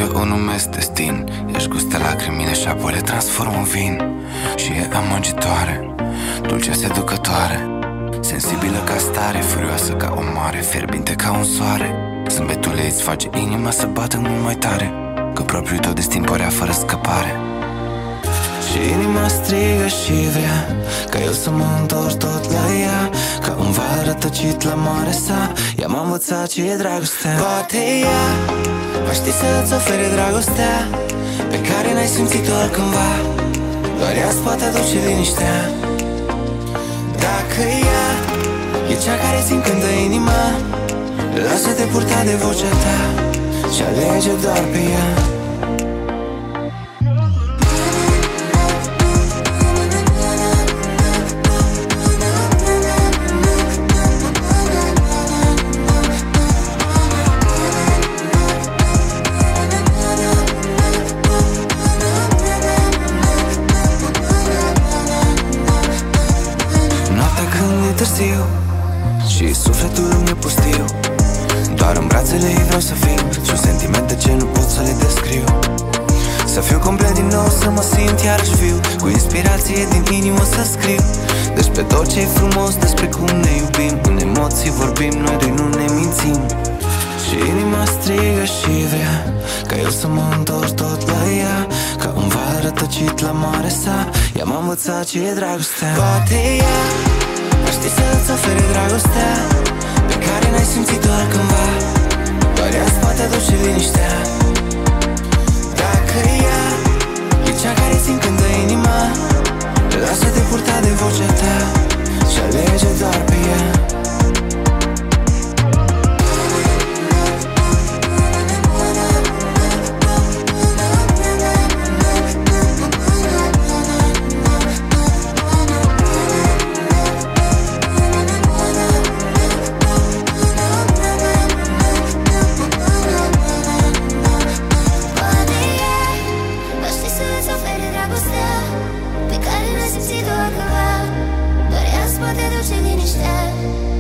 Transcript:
o numesc destin. Ești gustă lacrimile și apoi le transform în vin. Și e amăgitoare, dulce seducătoare, sensibilă ca stare, furioasă ca o mare, fierbinte ca un soare. Zâmbetul ei îți face inima să bată mult mai tare, că propriul tău destin părea fără scăpare. Și inima strigă și vrea ca eu să mă întorc tot la ea, ca un val rătăcit la mare sa. Ea m-a învățat ce e dragostea. Poate ea va ști să-ți ofere dragostea pe care n-ai simțit-o altcândva. Doar ea-ți poate aduce liniștea. Dacă ea e cea care ți încântă inima, lasă-te purta de vocea ta și alege doar pe ea. Târziu și sufletul îmi e pustiu, doar în brațele ei vreau să fiu, și sentimente ce nu pot să le descriu. Să fiu complet din nou, să mă simt iarăși viu, cu inspirație din inimă să scriu despre tot ce e frumos, despre cum ne iubim. În emoții vorbim, noi doi nu ne mințim. Și inima strigă și vrea ca eu să mă întorc tot la ea, ca un val rătăcit la mare sa. Ea m-a învățat ce e dragostea. Poate ea va ști să-ți ofere dragostea pe care n-ai simțit-o altcândva. Doar ea-ți poate aduce liniștea. Dacă ea e cea care ți încântă inima, lasă-te purta de vocea ta și alege doar pe ea. Pe care n-ai simțit-o altcândva, doar ea-ți poate aduce liniștea.